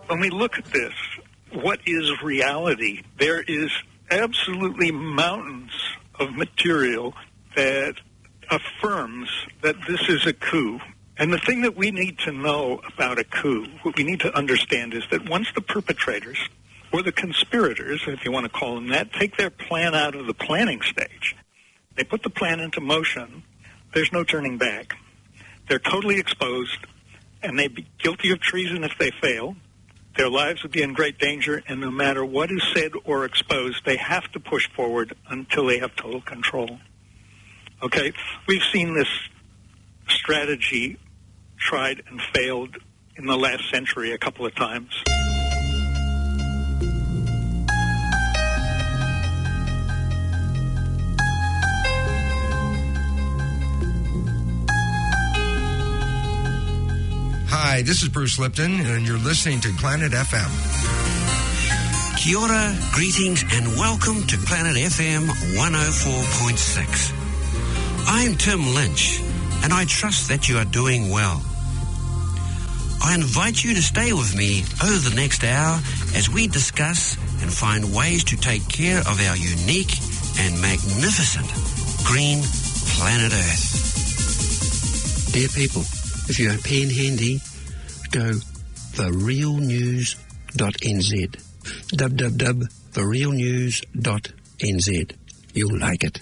when we look at this, what is reality? There is absolutely mountains of material that affirms that this is a coup. And the thing that we need to know about a coup, what we need to understand is that once the perpetrators, or the conspirators, if you want to call them that, take their plan out of the planning stage, they put the plan into motion, there's no turning back. They're totally exposed, and they'd be guilty of treason if they fail. Their lives would be in great danger, and no matter what is said or exposed, they have to push forward until they have total control. Okay? We've seen this strategy tried and failed in the last century a couple of times. Hi, this is Bruce Lipton, and you're listening to Planet FM. Kia ora, greetings, and welcome to Planet FM 104.6. I'm Tim Lynch, and I trust that you are doing well. I invite you to stay with me over the next hour as we discuss and find ways to take care of our unique and magnificent green planet Earth. Dear people, if you have a pen handy, go therealnews.nz. www.therealnews.nz. You'll like it.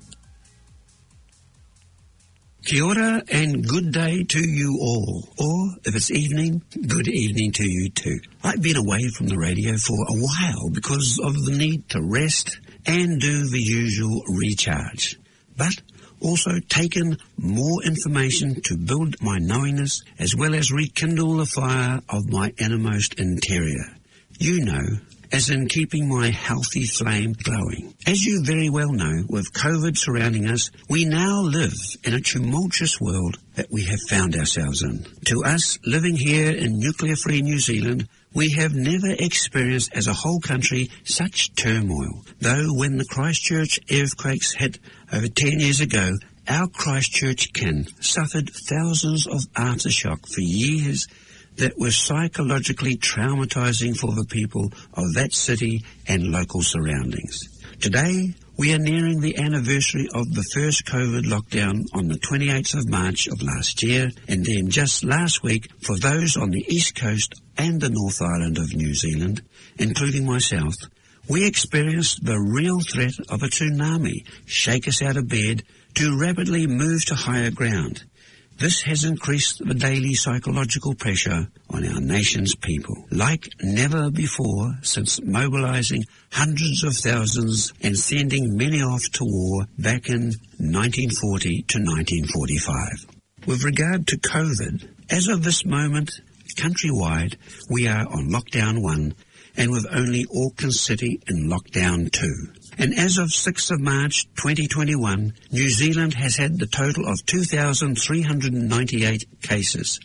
Kia ora and good day to you all. Or, if it's evening, good evening to you too. I've been away from the radio for a while because of the need to rest and do the usual recharge. But also taken more information to build my knowingness as well as rekindle the fire of my innermost interior. You know, as in keeping my healthy flame glowing. As you very well know, with COVID surrounding us, we now live in a tumultuous world that we have found ourselves in. To us, living here in nuclear-free New Zealand, we have never experienced as a whole country such turmoil. Though when the Christchurch earthquakes hit over 10 years ago, our Christchurch kin suffered thousands of aftershock for years that were psychologically traumatizing for the people of that city and local surroundings. Today, we are nearing the anniversary of the first COVID lockdown on the 28th of March of last year, and then just last week, for those on the East Coast and the North Island of New Zealand, including myself, we experienced the real threat of a tsunami shake us out of bed to rapidly move to higher ground. This has increased the daily psychological pressure on our nation's people, like never before since mobilizing hundreds of thousands and sending many off to war back in 1940 to 1945. With regard to COVID, as of this moment, countrywide, we are on lockdown 1 and with only Auckland City in lockdown 2. And as of 6th of March 2021, New Zealand has had the total of 2,398 cases,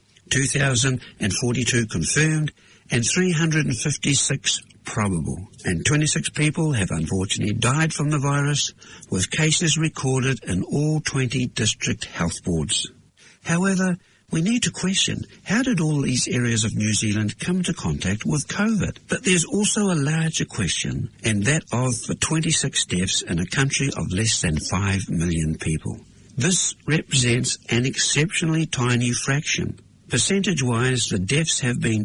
2,042 confirmed, and 356 probable. And 26 people have unfortunately died from the virus, with cases recorded in all 20 district health boards. However, we need to question, how did all these areas of New Zealand come into contact with COVID? But there's also a larger question, and that of the 26 deaths in a country of less than 5 million people. This represents an exceptionally tiny fraction. Percentage-wise, the deaths have been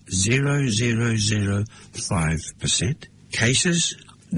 0.0005%, cases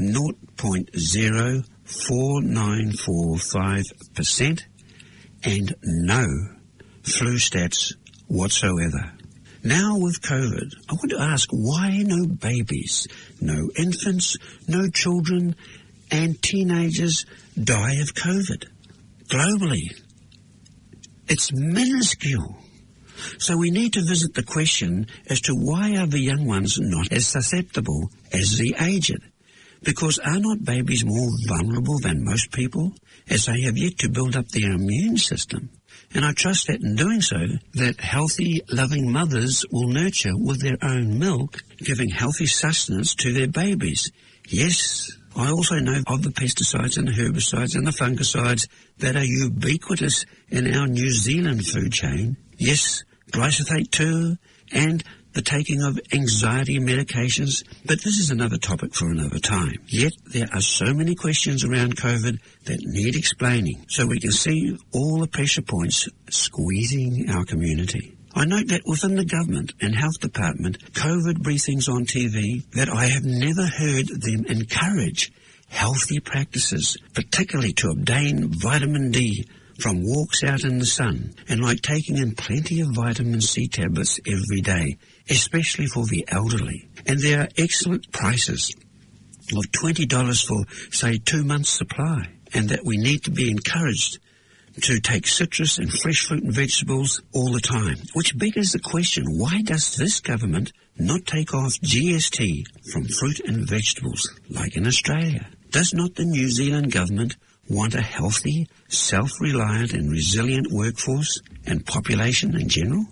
0.04945%, and no flu stats whatsoever. Now with COVID, I want to ask, why no babies, no infants, no children, and teenagers die of COVID? Globally, it's minuscule. So we need to visit the question as to why are the young ones not as susceptible as the aged? Because are not babies more vulnerable than most people, as they have yet to build up their immune system? And I trust that in doing so, that healthy, loving mothers will nurture with their own milk, giving healthy sustenance to their babies. Yes, I also know of the pesticides and the herbicides and the fungicides that are ubiquitous in our New Zealand food chain. Yes, glyphosate too, and the taking of anxiety medications, but this is another topic for another time. Yet there are so many questions around COVID that need explaining, so we can see all the pressure points squeezing our community. I note that within the government and health department, COVID briefings on TV, that I have never heard them encourage healthy practices, particularly to obtain vitamin D from walks out in the sun, and like taking in plenty of vitamin C tablets every day, especially for the elderly. And there are excellent prices of $20 for, say, 2 months' supply, and that we need to be encouraged to take citrus and fresh fruit and vegetables all the time. Which beggars the question, why does this government not take off GST from fruit and vegetables like in Australia? Does not the New Zealand government want a healthy, self-reliant and resilient workforce and population in general?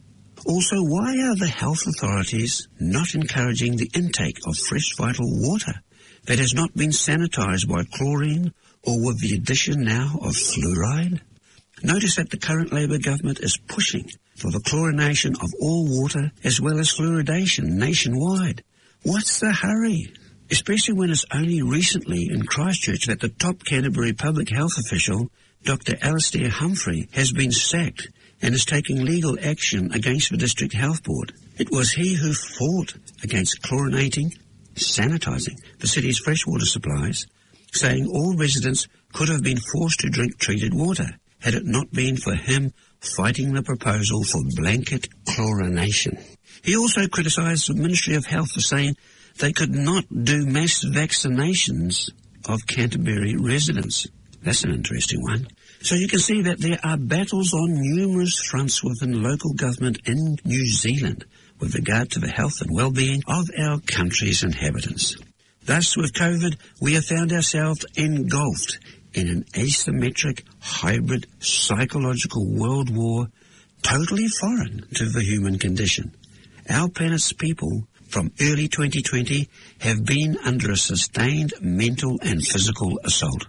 Also, why are the health authorities not encouraging the intake of fresh vital water that has not been sanitized by chlorine or with the addition now of fluoride? Notice that the current Labour government is pushing for the chlorination of all water as well as fluoridation nationwide. What's the hurry? Especially when it's only recently in Christchurch that the top Canterbury public health official, Dr. Alistair Humphrey, has been sacked and is taking legal action against the District Health Board. It was he who fought against chlorinating, sanitising the city's freshwater supplies, saying all residents could have been forced to drink treated water had it not been for him fighting the proposal for blanket chlorination. He also criticised the Ministry of Health for saying they could not do mass vaccinations of Canterbury residents. That's an interesting one. So you can see that there are battles on numerous fronts within local government in New Zealand with regard to the health and well-being of our country's inhabitants. Thus, with COVID, we have found ourselves engulfed in an asymmetric, hybrid, psychological world war totally foreign to the human condition. Our planet's people from early 2020 have been under a sustained mental and physical assault.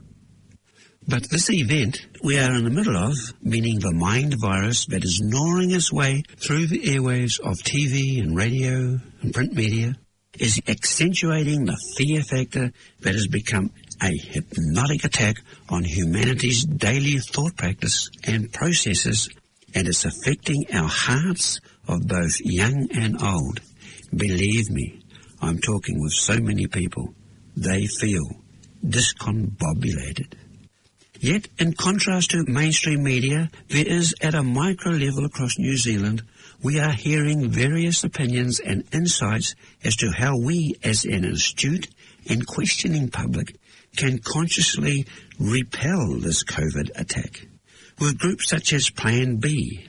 But this event we are in the middle of, meaning the mind virus that is gnawing its way through the airwaves of TV and radio and print media, is accentuating the fear factor that has become a hypnotic attack on humanity's daily thought practice and processes, and it's affecting our hearts of both young and old. Believe me, I'm talking with so many people. They feel discombobulated. Yet, in contrast to mainstream media, there is, at a micro level across New Zealand, we are hearing various opinions and insights as to how we, as an astute and questioning public, can consciously repel this COVID attack. With groups such as Plan B,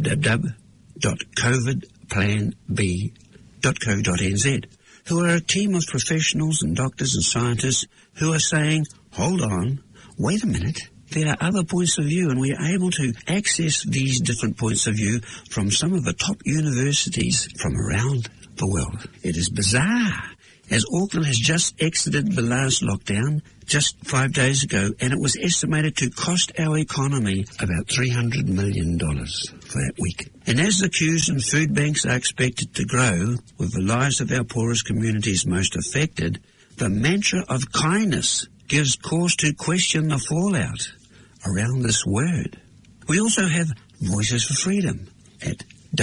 www.covidplanb.co.nz, who are a team of professionals and doctors and scientists who are saying, hold on, wait a minute, there are other points of view, and we are able to access these different points of view from some of the top universities from around the world. It is bizarre, as Auckland has just exited the last lockdown just 5 days ago, and it was estimated to cost our economy about $300 million for that week. And as the queues in food banks are expected to grow, with the lives of our poorest communities most affected, the mantra of kindness gives cause to question the fallout around this word. We also have Voices for Freedom at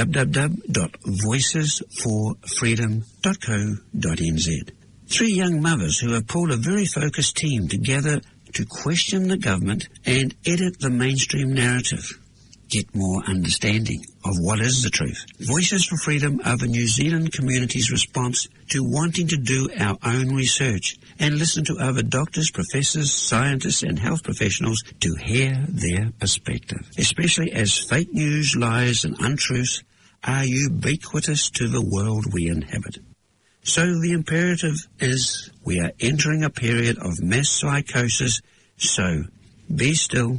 www.voicesforfreedom.co.nz. 3 young mothers who have pulled a very focused team together to question the government and edit the mainstream narrative. Get more understanding of what is the truth. Voices for Freedom are the New Zealand community's response to wanting to do our own research and listen to other doctors, professors, scientists and health professionals to hear their perspective, especially as fake news, lies and untruths are ubiquitous to the world we inhabit. So the imperative is we are entering a period of mass psychosis, so be still.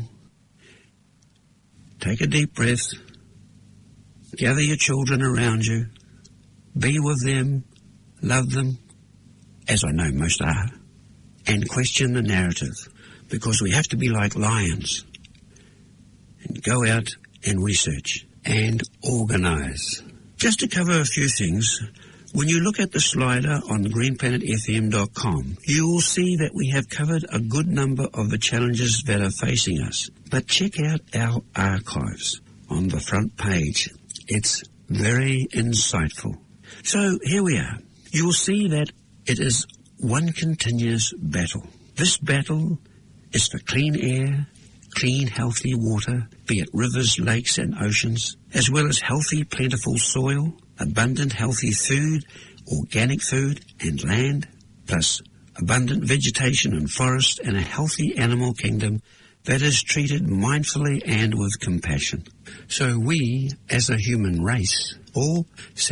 Take a deep breath, gather your children around you, be with them, love them, as I know most are, and question the narrative, because we have to be like lions and go out and research and organise Just to cover a few things, when you look at the slider on greenplanetfm.com, you will see that we have covered a good number of the challenges that are facing us. But check out our archives on the front page. It's very insightful. So here we are. You will see that it is one continuous battle. This battle is for clean air, clean, healthy water, be it rivers, lakes and oceans, as well as healthy, plentiful soil, abundant, healthy food, organic food and land, plus abundant vegetation and forest, and a healthy animal kingdom that is treated mindfully and with compassion. So we, as a human race, all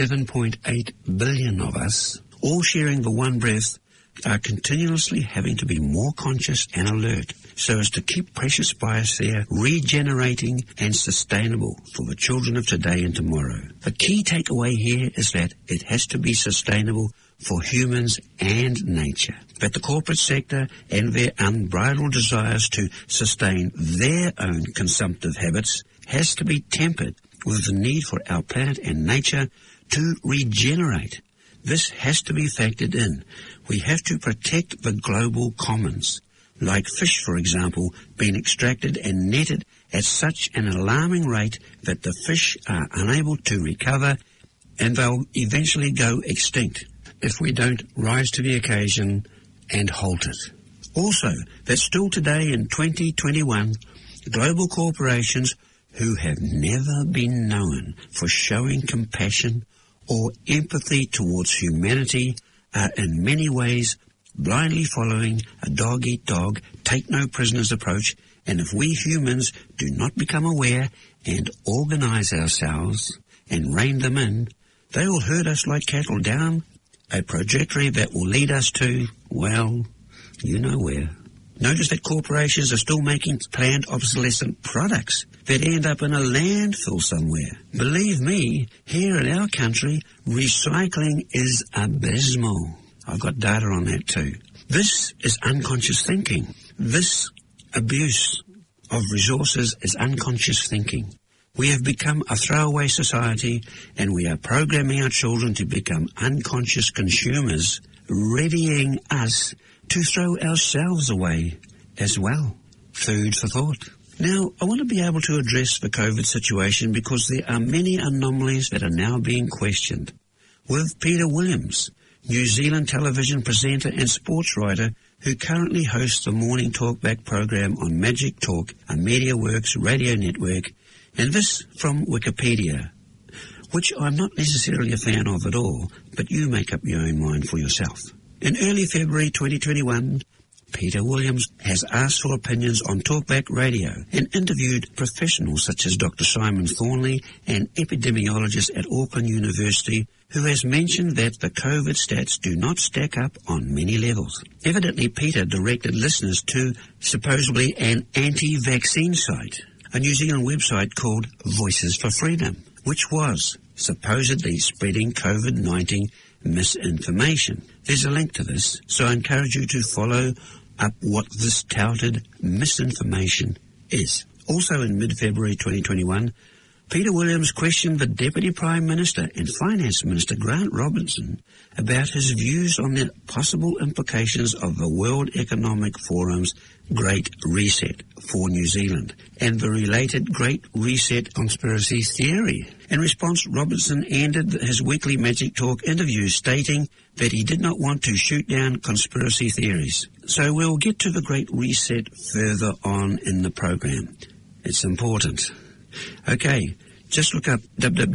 7.8 billion of us, all sharing the one breath, are continuously having to be more conscious and alert so as to keep precious biosphere regenerating and sustainable for the children of today and tomorrow. The key takeaway here is that it has to be sustainable for humans and nature. That the corporate sector and their unbridled desires to sustain their own consumptive habits has to be tempered with the need for our planet and nature to regenerate. This has to be factored in. We have to protect the global commons, like fish, for example, being extracted and netted at such an alarming rate that the fish are unable to recover and they'll eventually go extinct if we don't rise to the occasion and halt it. Also, that still today in 2021, global corporations who have never been known for showing compassion or empathy towards humanity are in many ways blindly following a dog-eat-dog, take-no-prisoners approach, and if we humans do not become aware and organize ourselves and rein them in, they will herd us like cattle down a trajectory that will lead us to, well, you know where. Notice that corporations are still making planned obsolescent products that end up in a landfill somewhere. Believe me, here in our country, recycling is abysmal. I've got data on that too. This is unconscious thinking. This abuse of resources is unconscious thinking. We have become a throwaway society, and we are programming our children to become unconscious consumers, readying us to throw ourselves away as well. Food for thought. Now, I want to be able to address the COVID situation because there are many anomalies that are now being questioned. With Peter Williams, New Zealand television presenter and sports writer who currently hosts the Morning Talkback program on Magic Talk, a MediaWorks radio network, and this from Wikipedia, which I'm not necessarily a fan of at all, but you make up your own mind for yourself. In early February 2021, Peter Williams has asked for opinions on Talkback Radio and interviewed professionals such as Dr. Simon Thornley, an epidemiologist at Auckland University, who has mentioned that the COVID stats do not stack up on many levels. Evidently, Peter directed listeners to supposedly an anti-vaccine site, a New Zealand website called Voices for Freedom, which was supposedly spreading COVID-19 misinformation. There's a link to this, so I encourage you to follow up what this touted misinformation is. Also in mid-February 2021, Peter Williams questioned the Deputy Prime Minister and Finance Minister Grant Robertson about his views on the possible implications of the World Economic Forum's Great Reset for New Zealand and the related Great Reset conspiracy theory. In response, Robertson ended his weekly Magic Talk interview stating that he did not want to shoot down conspiracy theories. So we'll get to the Great Reset further on in the program. It's important. Okay, just look up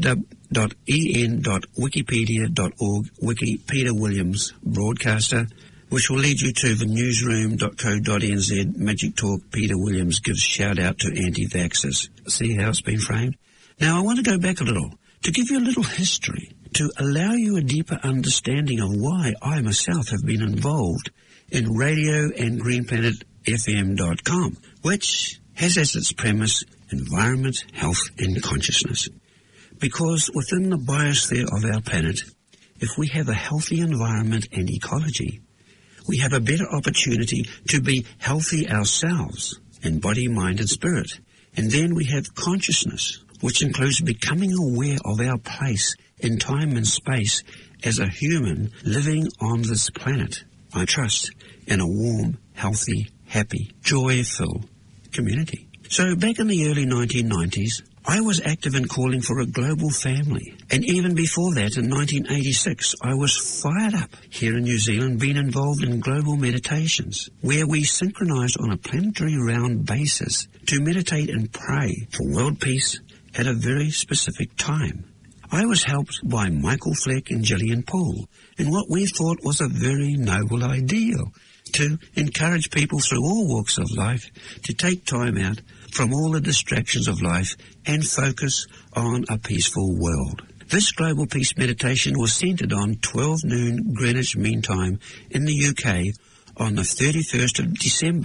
www.en.wikipedia.org, Wiki Peter Williams broadcaster, which will lead you to the newsroom.co.nz Magic Talk. Peter Williams gives shout out to anti-vaxxers. See how it's been framed? Now I want to go back a little to give you a little history to allow you a deeper understanding of why I myself have been involved in radio and greenplanetfm.com, which has as its premise environment, health and consciousness. Because within the biosphere of our planet, if we have a healthy environment and ecology, we have a better opportunity to be healthy ourselves in body, mind and spirit. And then we have consciousness, which includes becoming aware of our place in time and space as a human living on this planet. I trust in a warm, healthy, happy, joy-filled community. So back in the early 1990s, I was active in calling for a global family. And even before that, in 1986, I was fired up here in New Zealand, being involved in global meditations, where we synchronized on a planetary round basis to meditate and pray for world peace at a very specific time. I was helped by Michael Fleck and Gillian Poole in what we thought was a very noble ideal, to encourage people through all walks of life to take time out from all the distractions of life and focus on a peaceful world. This global peace meditation was centered on 12 noon Greenwich Mean Time in the UK on the 31st of December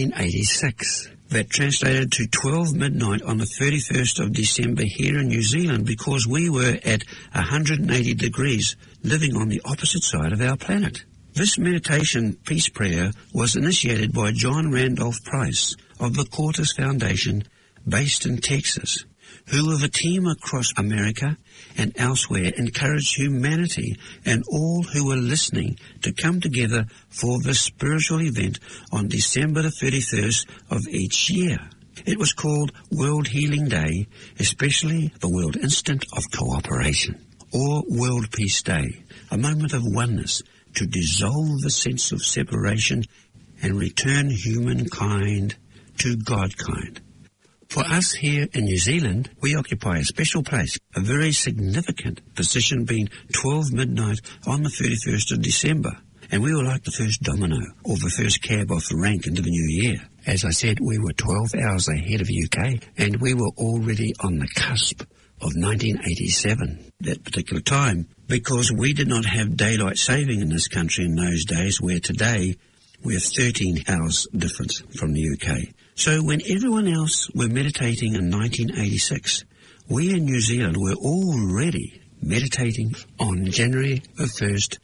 1986. That translated to 12 midnight on the 31st of December here in New Zealand, because we were at 180 degrees living on the opposite side of our planet. This meditation peace prayer was initiated by John Randolph Price of the Cortes Foundation based in Texas, who with a team across America and elsewhere encouraged humanity and all who were listening to come together for this spiritual event on December the 31st of each year. It was called World Healing Day, especially the World Instant of Cooperation, or World Peace Day, a moment of oneness to dissolve the sense of separation and return humankind to Godkind. For us here in New Zealand, we occupy a special place, a very significant position, being 12 midnight on the 31st of December. And we were like the first domino, or the first cab off the rank into the new year. As I said, we were 12 hours ahead of UK, and we were already on the cusp of 1987, that particular time, because we did not have daylight saving in this country in those days, where today we have 13 hours difference from the UK. So when everyone else were meditating in 1986, we in New Zealand were already meditating on January the 1st,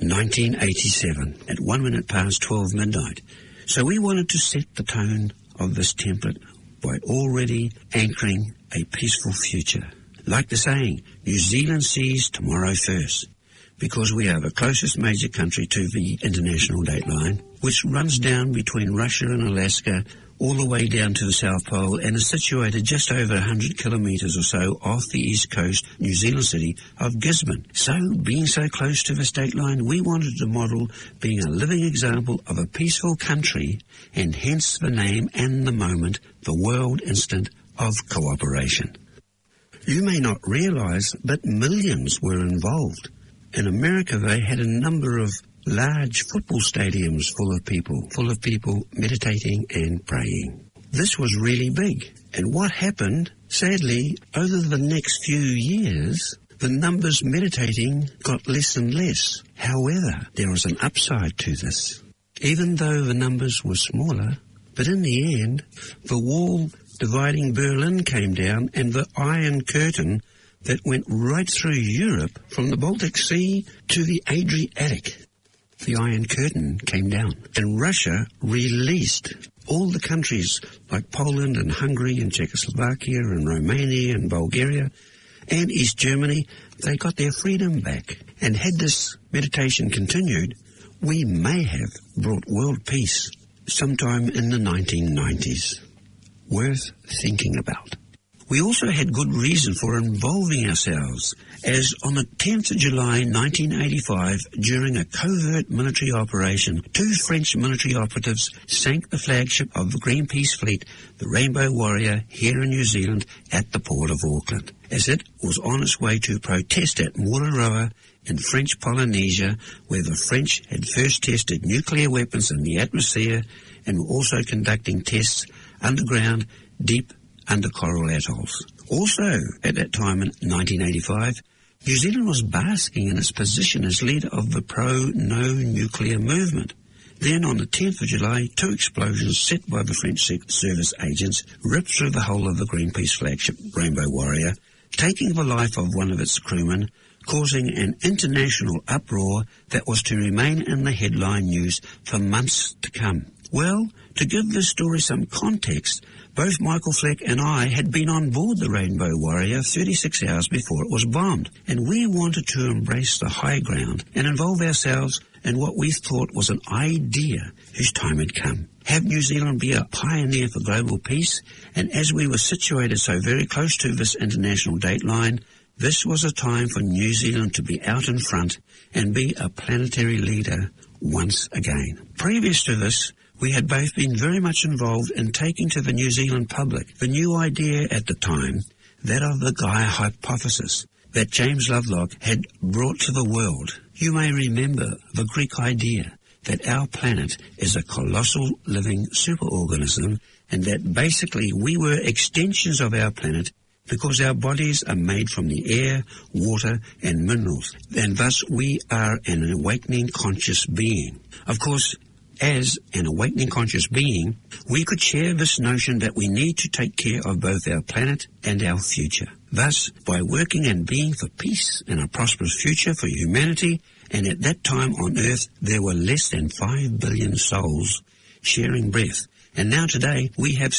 1987, at 1 minute past 12 midnight. So we wanted to set the tone of this template by already anchoring a peaceful future. Like the saying, New Zealand sees tomorrow first, because we are the closest major country to the international dateline, which runs down between Russia and Alaska, all the way down to the South Pole, and is situated just over 100 kilometres or so off the east coast New Zealand city of Gisborne. So, being so close to this dateline, we wanted to model being a living example of a peaceful country, and hence the name and the moment, the World Instant of Cooperation. You may not realise, but millions were involved. In America, they had a number of large football stadiums full of people meditating and praying. This was really big. And what happened, sadly, over the next few years, the numbers meditating got less and less. However, there was an upside to this. Even though the numbers were smaller, but in the end, the wall dividing Berlin came down, and the Iron Curtain that went right through Europe from the Baltic Sea to the Adriatic. The Iron Curtain came down, and Russia released all the countries like Poland and Hungary and Czechoslovakia and Romania and Bulgaria and East Germany. They got their freedom back. And had this meditation continued, we may have brought world peace sometime in the 1990s. Worth thinking about. We also had good reason for involving ourselves, as on the 10th of July 1985, during a covert military operation, 2 French military operatives sank the flagship of the Greenpeace fleet, the Rainbow Warrior, here in New Zealand at the port of Auckland, as it was on its way to protest at Mururoa in French Polynesia, where the French had first tested nuclear weapons in the atmosphere and were also conducting tests underground, deep under coral atolls. Also, at that time in 1985, New Zealand was basking in its position as leader of the pro-no-nuclear movement. Then, on the 10th of July, 2 explosions set by the French service agents ripped through the hull of the Greenpeace flagship Rainbow Warrior, taking the life of one of its crewmen, causing an international uproar that was to remain in the headline news for months to come. Well, to give this story some context, both Michael Fleck and I had been on board the Rainbow Warrior 36 hours before it was bombed, and we wanted to embrace the high ground and involve ourselves in what we thought was an idea whose time had come. Have New Zealand be a pioneer for global peace, and as we were situated so very close to this international dateline, this was a time for New Zealand to be out in front and be a planetary leader once again. Previous to this, we had both been very much involved in taking to the New Zealand public the new idea at the time, that of the Gaia hypothesis, that James Lovelock had brought to the world. You may remember the Greek idea that our planet is a colossal living superorganism, and that basically we were extensions of our planet because our bodies are made from the air, water, and minerals, and thus we are an awakening conscious being. Of course, as an awakening conscious being, we could share this notion that we need to take care of both our planet and our future. Thus, by working and being for peace and a prosperous future for humanity, and at that time on Earth there were less than 5 billion souls sharing breath, and now today we have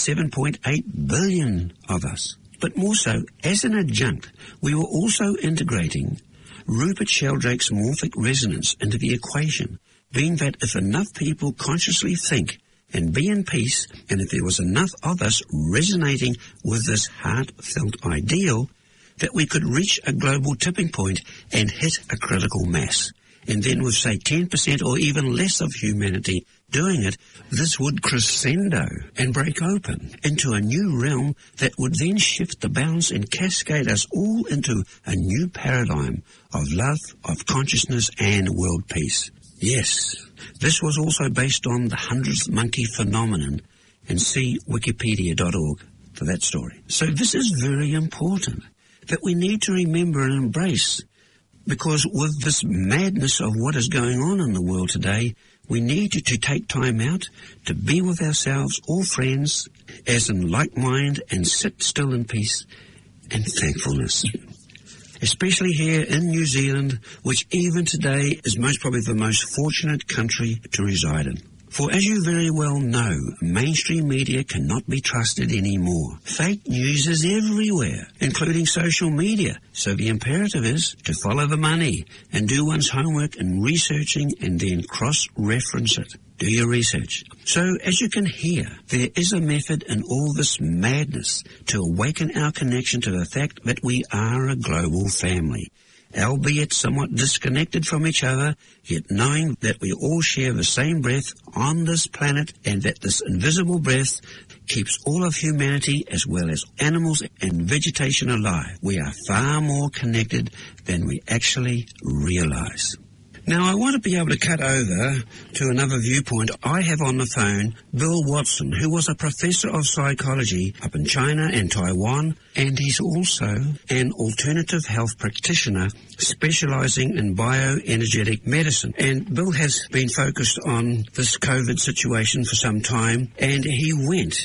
7.8 billion of us. But more so, as an adjunct, we were also integrating Rupert Sheldrake's morphic resonance into the equation, being that if enough people consciously think and be in peace, and if there was enough of us resonating with this heartfelt ideal, that we could reach a global tipping point and hit a critical mass. And then with, say, 10% or even less of humanity doing it, this would crescendo and break open into a new realm that would then shift the balance and cascade us all into a new paradigm of love, of consciousness, and world peace. Yes, this was also based on the 100th monkey phenomenon, and see wikipedia.org for that story. So this is very important, that we need to remember and embrace, because with this madness of what is going on in the world today, we need to take time out to be with ourselves, all friends, as in like mind, and sit still in peace and thankfulness. Especially here in New Zealand, which even today is most probably the most fortunate country to reside in. For as you very well know, mainstream media cannot be trusted anymore. Fake news is everywhere, including social media. So the imperative is to follow the money and do one's homework in researching and then cross-reference it. Do your research. So as you can hear, there is a method in all this madness to awaken our connection to the fact that we are a global family, albeit somewhat disconnected from each other, yet knowing that we all share the same breath on this planet, and that this invisible breath keeps all of humanity as well as animals and vegetation alive. We are far more connected than we actually realize. Now, I want to be able to cut over to another viewpoint. I have on the phone Bill Watson, who was a professor of psychology up in China and Taiwan, and he's also an alternative health practitioner specializing in bioenergetic medicine. And Bill has been focused on this COVID situation for some time, and he went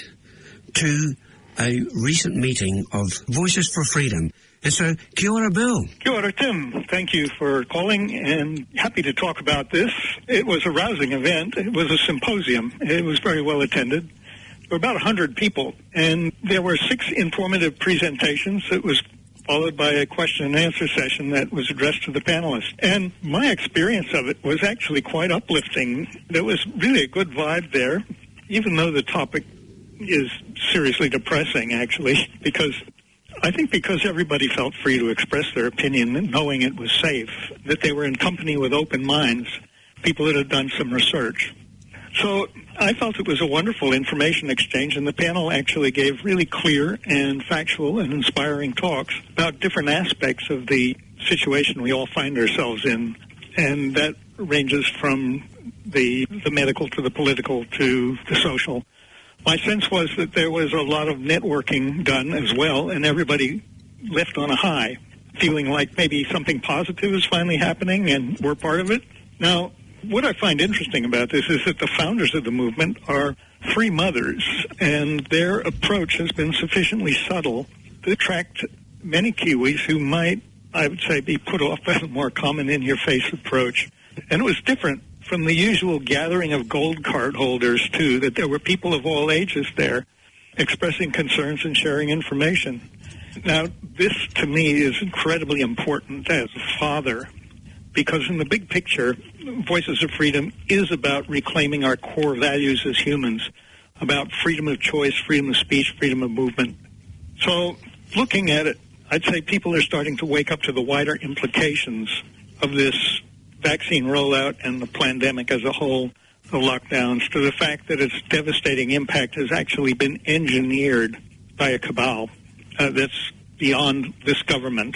to a recent meeting of Voices for Freedom. And so, kia ora, Bill. Kia ora, Tim. Thank you for calling, and happy to talk about this. It was a rousing event. It was a symposium. It was very well attended. There were about 100 people, and there were 6 informative presentations. It was followed by a question and answer session that was addressed to the panelists. And my experience of it was actually quite uplifting. There was really a good vibe there, even though the topic is seriously depressing, actually, because everybody felt free to express their opinion, knowing it was safe, that they were in company with open minds, people that had done some research. So I felt it was a wonderful information exchange, and the panel actually gave really clear and factual and inspiring talks about different aspects of the situation we all find ourselves in, and that ranges from the medical to the political to the social. My sense was that there was a lot of networking done as well, and everybody left on a high, feeling like maybe something positive is finally happening and we're part of it. Now, what I find interesting about this is that the founders of the movement are 3 mothers, and their approach has been sufficiently subtle to attract many Kiwis who might, I would say, be put off by the more common in-your-face approach. And it was different from the usual gathering of gold card holders, too, that there were people of all ages there expressing concerns and sharing information. Now, this, to me, is incredibly important as a father, because in the big picture, Voices of Freedom is about reclaiming our core values as humans, about freedom of choice, freedom of speech, freedom of movement. So, looking at it, I'd say people are starting to wake up to the wider implications of this vaccine rollout and the pandemic as a whole, the lockdowns, to the fact that its devastating impact has actually been engineered by a cabal that's beyond this government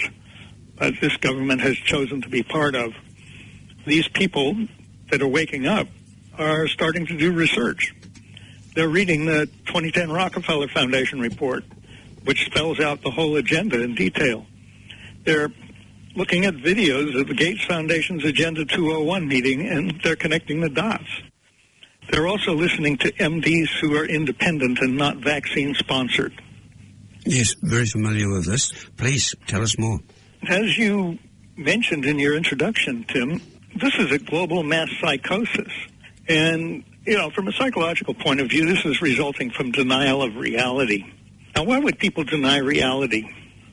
has chosen to be part of. These people that are waking up are starting to do research. They're reading the 2010 Rockefeller Foundation report, which spells out the whole agenda in detail. They're looking at videos of the Gates Foundation's Agenda 201 meeting, and they're connecting the dots. They're also listening to MDs who are independent and not vaccine-sponsored. Yes, very familiar with this. Please, tell us more. As you mentioned in your introduction, Tim, this is a global mass psychosis. And, from a psychological point of view, this is resulting from denial of reality. Now, why would people deny reality?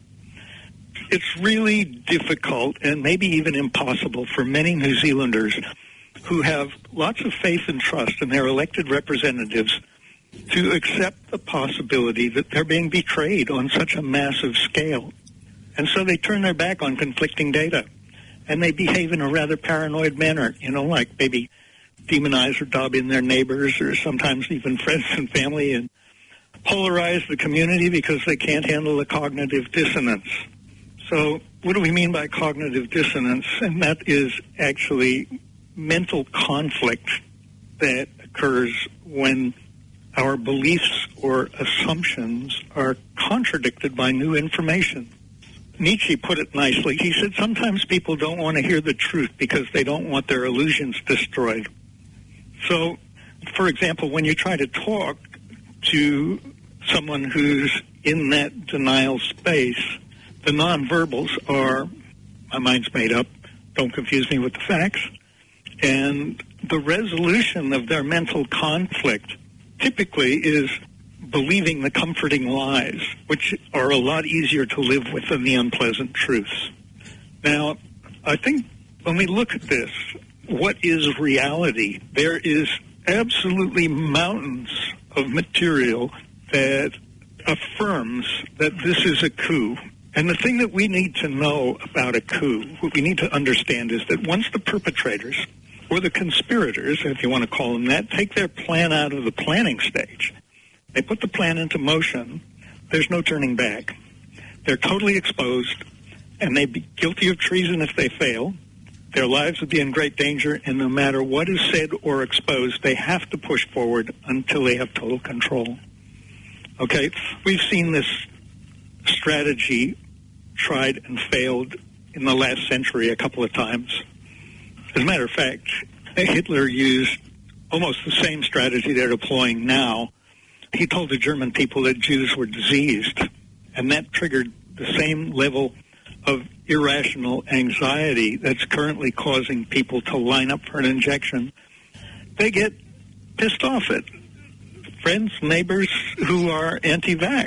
It's really difficult and maybe even impossible for many New Zealanders who have lots of faith and trust in their elected representatives to accept the possibility that they're being betrayed on such a massive scale. And so they turn their back on conflicting data, and they behave in a rather paranoid manner, like maybe demonize or dob in their neighbors or sometimes even friends and family, and polarize the community because they can't handle the cognitive dissonance. So what do we mean by cognitive dissonance? And that is actually mental conflict that occurs when our beliefs or assumptions are contradicted by new information. Nietzsche put it nicely. He said sometimes people don't want to hear the truth because they don't want their illusions destroyed. So, for example, when you try to talk to someone who's in that denial space, the nonverbals are, my mind's made up, don't confuse me with the facts, and the resolution of their mental conflict typically is believing the comforting lies, which are a lot easier to live with than the unpleasant truths. Now, I think when we look at this, what is reality? There is absolutely mountains of material that affirms that this is a coup. And the thing that we need to know about a coup, what we need to understand is that once the perpetrators, or the conspirators, if you want to call them that, take their plan out of the planning stage, they put the plan into motion, there's no turning back. They're totally exposed, and they'd be guilty of treason if they fail. Their lives would be in great danger, and no matter what is said or exposed, they have to push forward until they have total control. Okay, we've seen this strategy tried and failed in the last century a couple of times. As a matter of fact, Hitler used almost the same strategy they're deploying now. He told the German people that Jews were diseased, and that triggered the same level of irrational anxiety that's currently causing people to line up for an injection. They get pissed off at friends, neighbors who are anti-vax.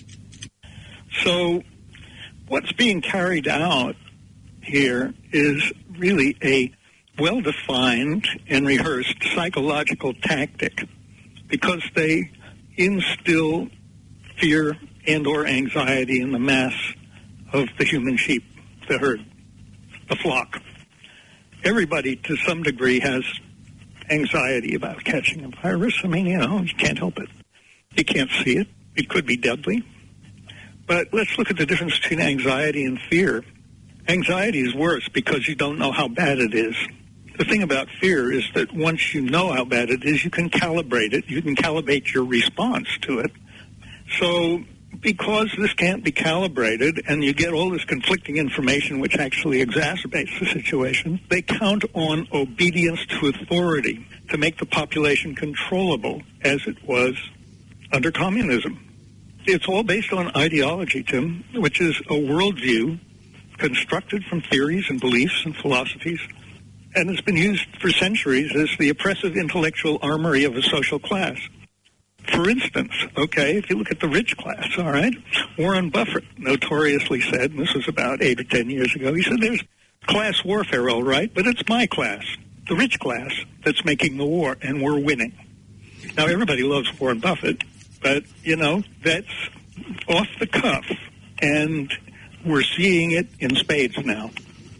So what's being carried out here is really a well-defined and rehearsed psychological tactic, because they instill fear and or anxiety in the mass of the human sheep, the herd, the flock. Everybody, to some degree, has anxiety about catching a virus. I mean, you can't help it. You can't see it. It could be deadly. But let's look at the difference between anxiety and fear. Anxiety is worse because you don't know how bad it is. The thing about fear is that once you know how bad it is, you can calibrate it. You can calibrate your response to it. So because this can't be calibrated and you get all this conflicting information which actually exacerbates the situation, they count on obedience to authority to make the population controllable as it was under communism. It's all based on ideology, Tim, which is a worldview constructed from theories and beliefs and philosophies and it's been used for centuries as the oppressive intellectual armory of a social class. For instance, okay, if you look at the rich class, all right, Warren Buffett notoriously said, and this was about 8 or 10 years ago, he said, there's class warfare, all right, but it's my class, the rich class, that's making the war, and we're winning. Now, everybody loves Warren Buffett, but, you know, that's off the cuff, and we're seeing it in spades now.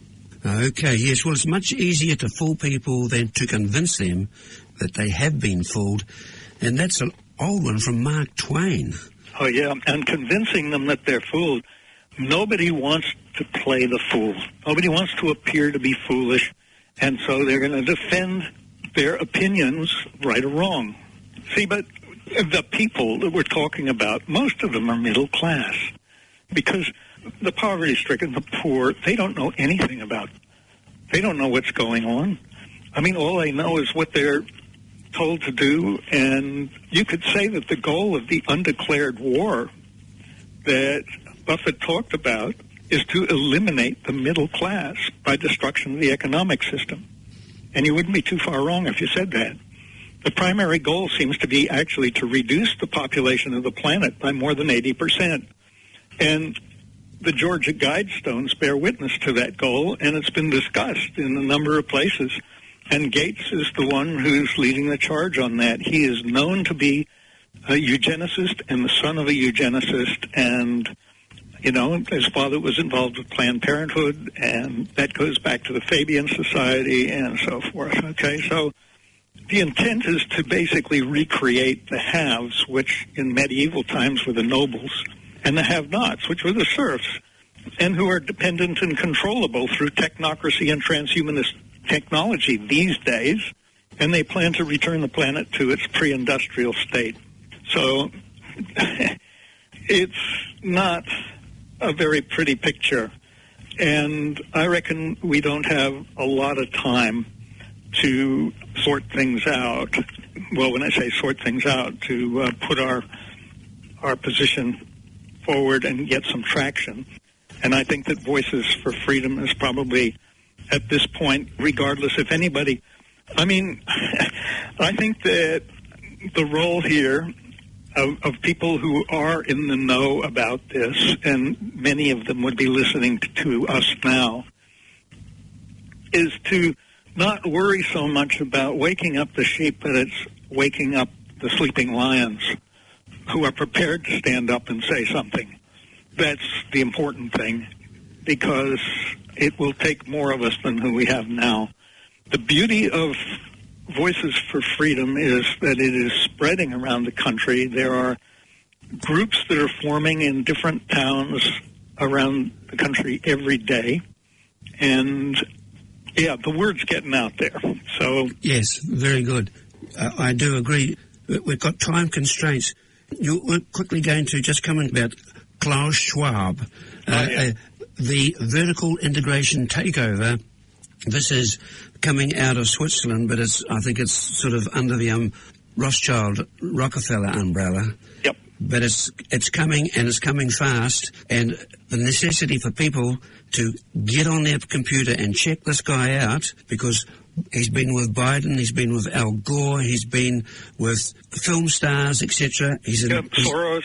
Okay, yes, well, it's much easier to fool people than to convince them that they have been fooled, and that's an old one from Mark Twain. Oh, yeah, and convincing them that they're fooled. Nobody wants to play the fool. Nobody wants to appear to be foolish, and so they're going to defend their opinions, right or wrong. See, but the people that we're talking about, most of them are middle class, because the poverty-stricken, the poor, they don't know anything about it. They don't know what's going on. I mean, all they know is what they're told to do, and you could say that the goal of the undeclared war that Buffett talked about is to eliminate the middle class by destruction of the economic system. And you wouldn't be too far wrong if you said that. The primary goal seems to be actually to reduce the population of the planet by more than 80%. And the Georgia Guidestones bear witness to that goal, and it's been discussed in a number of places. And Gates is the one who's leading the charge on that. He is known to be a eugenicist and the son of a eugenicist, and, you know, his father was involved with Planned Parenthood, and that goes back to the Fabian Society and so forth. Okay, so the intent is to basically recreate the haves, which in medieval times were the nobles, and the have-nots, which were the serfs, and who are dependent and controllable through technocracy and transhumanist technology these days, and they plan to return the planet to its pre-industrial state. So it's not a very pretty picture, and I reckon we don't have a lot of time to sort things out. Well, when I say sort things out, to put our position forward and get some traction. And I think that Voices for Freedom is probably, at this point, regardless if anybody, I mean, I think that the role here of people who are in the know about this, and many of them would be listening to us now, is to not worry so much about waking up the sheep, but it's waking up the sleeping lions who are prepared to stand up and say something. That's the important thing, because it will take more of us than who we have now. The beauty of Voices for Freedom is that it is spreading around the country. There are groups that are forming in different towns around the country every day. And, yeah, the word's getting out there. So yes, very good. I do agree. We've got time constraints. We're quickly going to just comment about Klaus Schwab. The vertical integration takeover. This is coming out of Switzerland, but I think it's sort of under the Rothschild Rockefeller umbrella. Yep. But it's coming, and it's coming fast, and the necessity for people to get on their computer and check this guy out, because he's been with Biden, he's been with Al Gore, he's been with film stars, etc. Soros.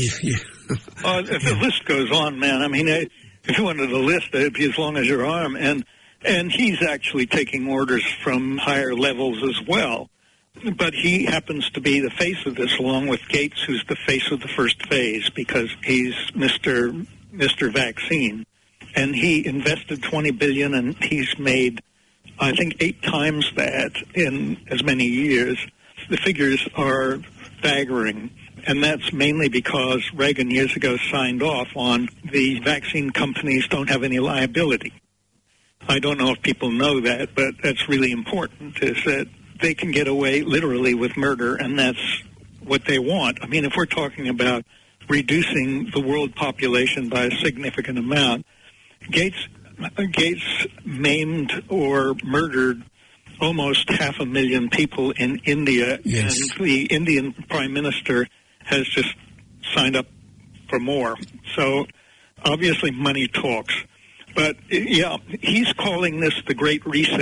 The list goes on, man. I mean, if you wanted a list, it'd be as long as your arm. And he's actually taking orders from higher levels as well. But he happens to be the face of this, along with Gates, who's the face of the first phase, because he's Mr. Vaccine. And he invested $20 billion, and he's made, I think, 8 times that in as many years. The figures are staggering. And that's mainly because Reagan years ago signed off on the vaccine companies don't have any liability. I don't know if people know that, but that's really important, is that they can get away literally with murder, and that's what they want. I mean, if we're talking about reducing the world population by a significant amount, Gates maimed or murdered almost 500,000 people in India, yes. And the Indian Prime Minister has just signed up for more. So obviously money talks. But, yeah, he's calling this the Great Reset.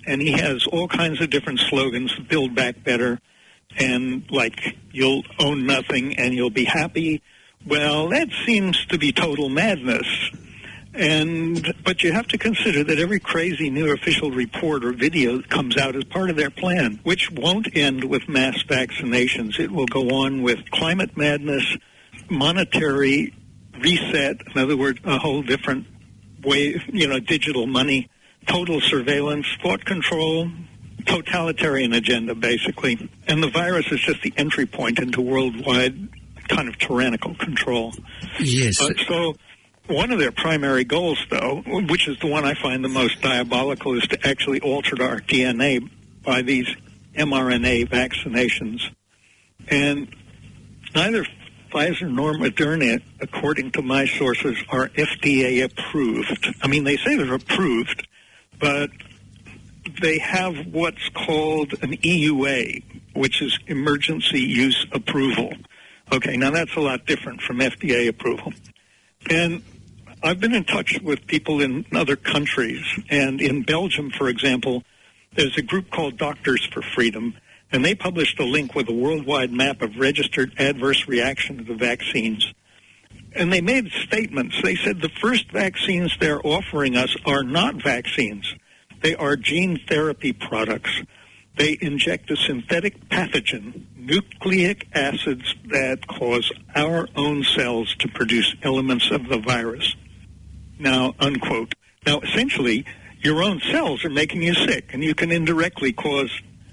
and he has all kinds of different slogans, Build Back Better, and like, you'll own nothing and you'll be happy. Well, that seems to be total madness. But you have to consider that every crazy new official report or video comes out as part of their plan, which won't end with mass vaccinations. It will go on with climate madness, monetary reset, in other words, a whole different way, digital money, total surveillance, thought control, totalitarian agenda, basically. And the virus is just the entry point into worldwide kind of tyrannical control. Yes. So one of their primary goals, though, which is the one I find the most diabolical, is to actually alter our DNA by these mRNA vaccinations. And neither Pfizer nor Moderna, according to my sources, are FDA approved. I mean, they say they're approved, but they have what's called an EUA, which is Emergency Use Approval. Okay, now that's a lot different from FDA approval. And I've been in touch with people in other countries, and in Belgium, for example, there's a group called Doctors for Freedom, and they published a link with a worldwide map of registered adverse reaction to the vaccines. And they made statements. They said the first vaccines they're offering us are not vaccines. They are gene therapy products. They inject a synthetic pathogen, nucleic acids that cause our own cells to produce elements of the virus. Now, unquote. Now, essentially, your own cells are making you sick, and they can indirectly cause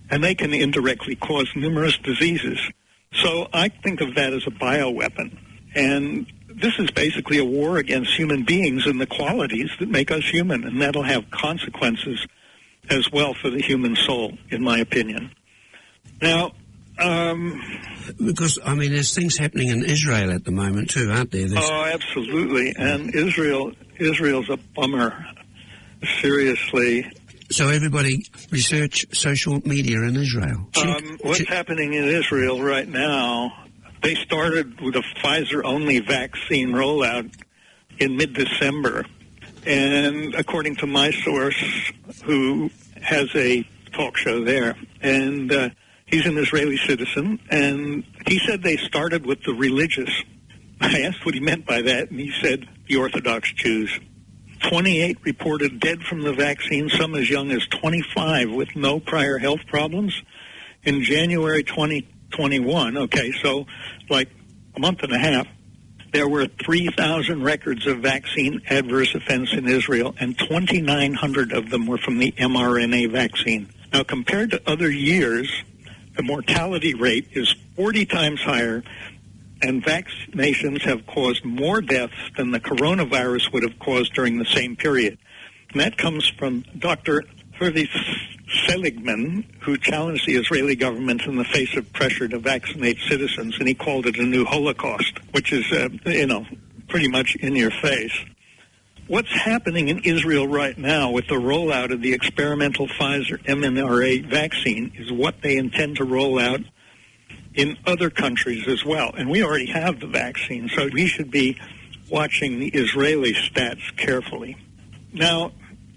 numerous diseases. So I think of that as a bioweapon. And this is basically a war against human beings and the qualities that make us human, and that'll have consequences as well for the human soul, in my opinion. Now, because, I mean, there's things happening in Israel at the moment, too, aren't there? Oh, absolutely. And Israel's a bummer, seriously. So everybody research social media in Israel. What's happening in Israel right now, they started with a Pfizer-only vaccine rollout in mid-December. And according to my source, who has a talk show there, and he's an Israeli citizen, and he said they started with the religious. I asked what he meant by that, and he said the Orthodox Jews. 28 reported dead from the vaccine, some as young as 25 with no prior health problems. In January 2021, okay, so like a month and a half, there were 3,000 records of vaccine adverse events in Israel, and 2,900 of them were from the mRNA vaccine. Now, compared to other years, the mortality rate is 40 times higher, and vaccinations have caused more deaths than the coronavirus would have caused during the same period. And that comes from Dr. Hervé Seligman, who challenged the Israeli government in the face of pressure to vaccinate citizens, and he called it a new Holocaust, which is, pretty much in your face. What's happening in Israel right now with the rollout of the experimental Pfizer mRNA vaccine is what they intend to roll out in other countries as well. And we already have the vaccine, so we should be watching the Israeli stats carefully. Now,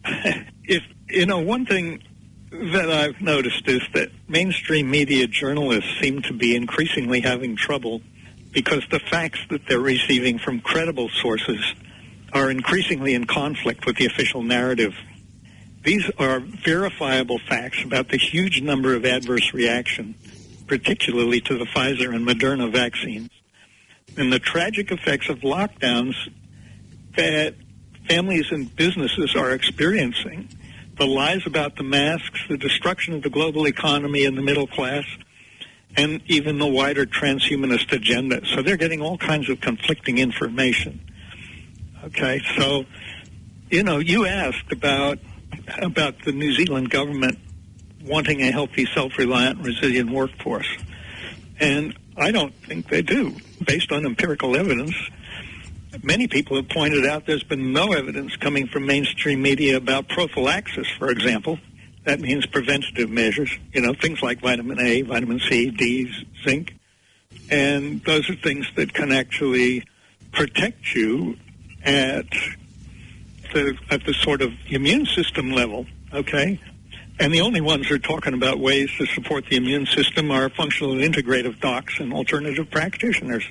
one thing that I've noticed is that mainstream media journalists seem to be increasingly having trouble because the facts that they're receiving from credible sources are increasingly in conflict with the official narrative. These are verifiable facts about the huge number of adverse reactions, particularly to the Pfizer and Moderna vaccines, and the tragic effects of lockdowns that families and businesses are experiencing, the lies about the masks, the destruction of the global economy and the middle class, and even the wider transhumanist agenda. So they're getting all kinds of conflicting information. Okay, so, you asked about the New Zealand government wanting a healthy, self-reliant, resilient workforce. And I don't think they do, based on empirical evidence. Many people have pointed out there's been no evidence coming from mainstream media about prophylaxis, for example. That means preventative measures, things like vitamin A, vitamin C, D, zinc. And those are things that can actually protect you at the sort of immune system level, okay? And the only ones who are talking about ways to support the immune system are functional and integrative docs and alternative practitioners.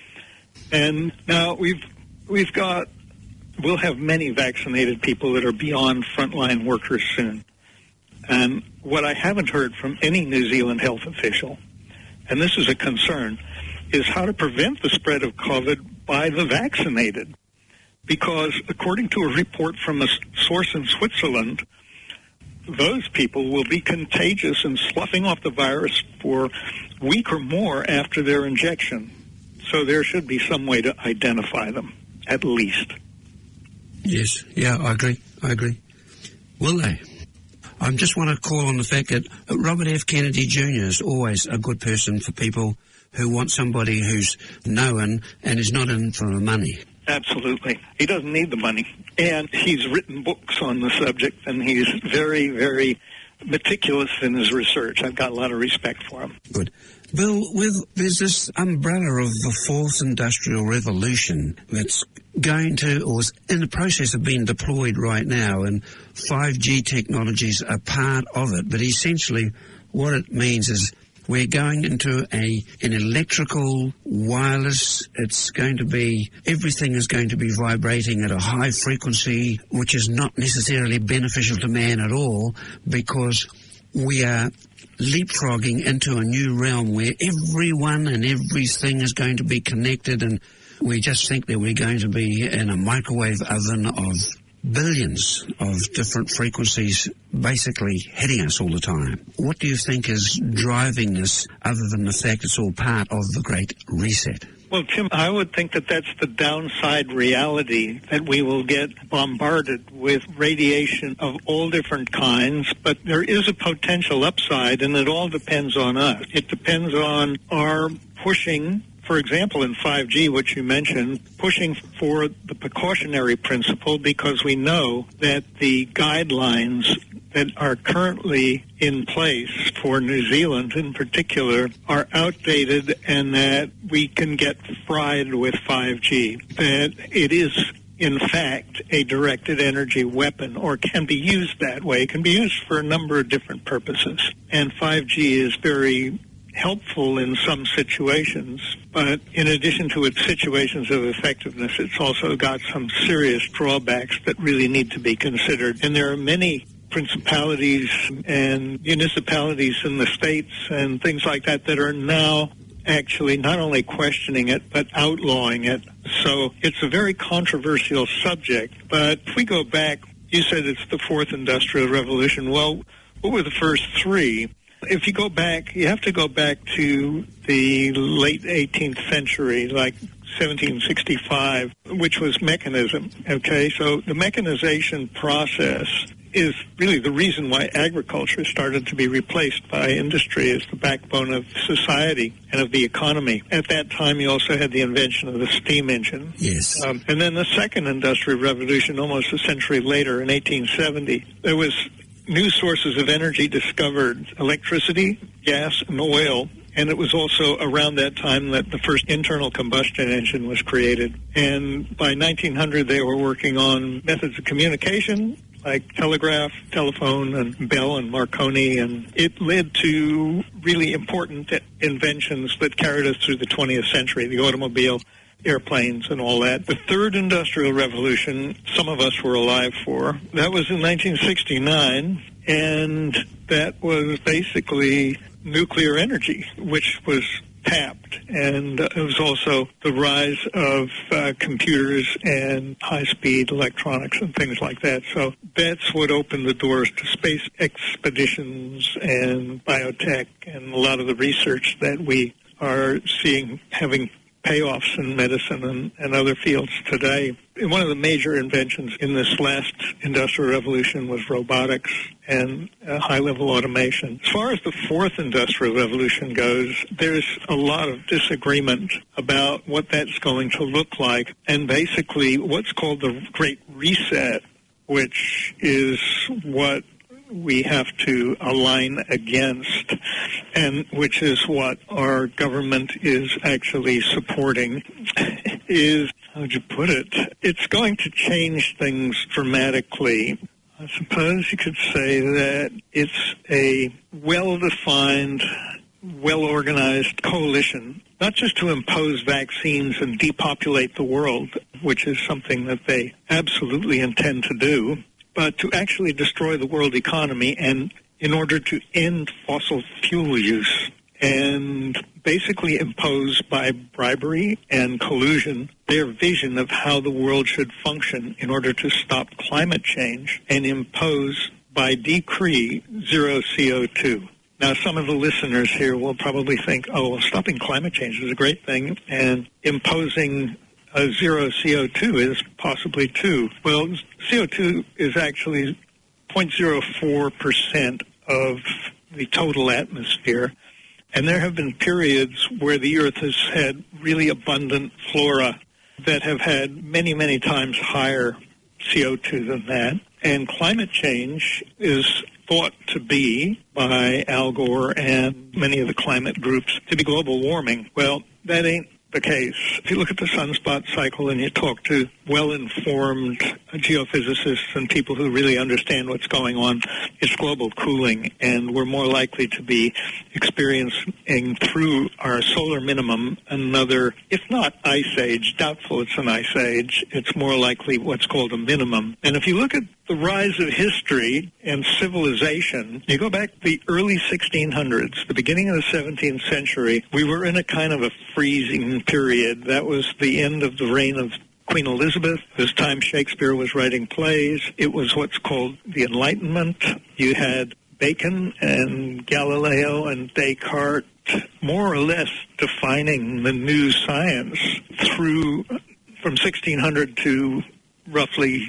And now we'll have many vaccinated people that are beyond frontline workers soon. And what I haven't heard from any New Zealand health official, and this is a concern, is how to prevent the spread of COVID by the vaccinated. Because according to a report from a source in Switzerland, those people will be contagious and sloughing off the virus for a week or more after their injection. So there should be some way to identify them, at least. Yes, yeah, I agree. Will they? I just want to call on the fact that Robert F. Kennedy Jr. is always a good person for people who want somebody who's known and is not in for the money. Absolutely. He doesn't need the money. And he's written books on the subject, and he's very, very meticulous in his research. I've got a lot of respect for him. Good. Bill, there's this umbrella of the fourth industrial revolution that's going to, or is in the process of being deployed right now, and 5G technologies are part of it. But essentially what it means is we're going into an electrical, wireless, it's going to be, everything is going to be vibrating at a high frequency, which is not necessarily beneficial to man at all, because we are leapfrogging into a new realm where everyone and everything is going to be connected, and we just think that we're going to be in a microwave oven of billions of different frequencies basically hitting us all the time. What do you think is driving this, other than the fact it's all part of the Great Reset? Well, Tim, I would think that that's the downside reality, that we will get bombarded with radiation of all different kinds, but there is a potential upside, and it all depends on us. It depends on our pushing, for example, in 5G, which you mentioned, pushing for the precautionary principle, because we know that the guidelines that are currently in place for New Zealand in particular are outdated, and that we can get fried with 5G. That it is, in fact, a directed energy weapon, or can be used that way. It can be used for a number of different purposes. And 5G is very helpful in some situations, but in addition to its situations of effectiveness, it's also got some serious drawbacks that really need to be considered. And there are many principalities and municipalities in the states and things like that that are now actually not only questioning it, but outlawing it. So it's a very controversial subject. But if we go back, you said it's the fourth industrial revolution. Well, what were the first three? If you go back, you have to go back to the late 18th century, like 1765, which was mechanism, okay? So the mechanization process is really the reason why agriculture started to be replaced by industry as the backbone of society and of the economy. At that time, you also had the invention of the steam engine. Yes. And then the second industrial revolution, almost a century later, in 1870, there was new sources of energy discovered: electricity, gas, and oil. And it was also around that time that the first internal combustion engine was created. And by 1900, they were working on methods of communication like telegraph, telephone, and Bell and Marconi. And it led to really important inventions that carried us through the 20th century, the automobile, airplanes, and all that. The third industrial revolution, some of us were alive for, that was in 1969, and that was basically nuclear energy, which was tapped. And it was also the rise of computers and high-speed electronics and things like that. So that's what opened the doors to space expeditions and biotech and a lot of the research that we are seeing having payoffs in medicine and other fields today. And one of the major inventions in this last industrial revolution was robotics and high-level automation. As far as the fourth industrial revolution goes, there's a lot of disagreement about what that's going to look like, and basically what's called the Great Reset, which is what we have to align against, and which is what our government is actually supporting, is, how would you put it, it's going to change things dramatically. I suppose you could say that it's a well-defined, well-organized coalition, not just to impose vaccines and depopulate the world, which is something that they absolutely intend to do, but to actually destroy the world economy and in order to end fossil fuel use and basically impose by bribery and collusion their vision of how the world should function in order to stop climate change and impose by decree zero CO2. Now, some of the listeners here will probably think, oh, well, stopping climate change is a great thing, and imposing a zero CO2 is possibly too. Well, CO2 is actually 0.04% of the total atmosphere, and there have been periods where the Earth has had really abundant flora that have had many, many times higher CO2 than that. And climate change is thought to be, by Al Gore and many of the climate groups, to be global warming. Well, that ain't the case. If you look at the sunspot cycle and you talk to well-informed geophysicists and people who really understand what's going on, it's global cooling, and we're more likely to be experiencing through our solar minimum another, if not ice age, doubtful it's an ice age, it's more likely what's called a minimum. And if you look at the rise of history and civilization, you go back to the early 1600s, the beginning of the 17th century, we were in a kind of a freezing period. That was the end of the reign of Queen Elizabeth. This time Shakespeare was writing plays. It was what's called the Enlightenment. You had Bacon and Galileo and Descartes more or less defining the new science through from 1600 to roughly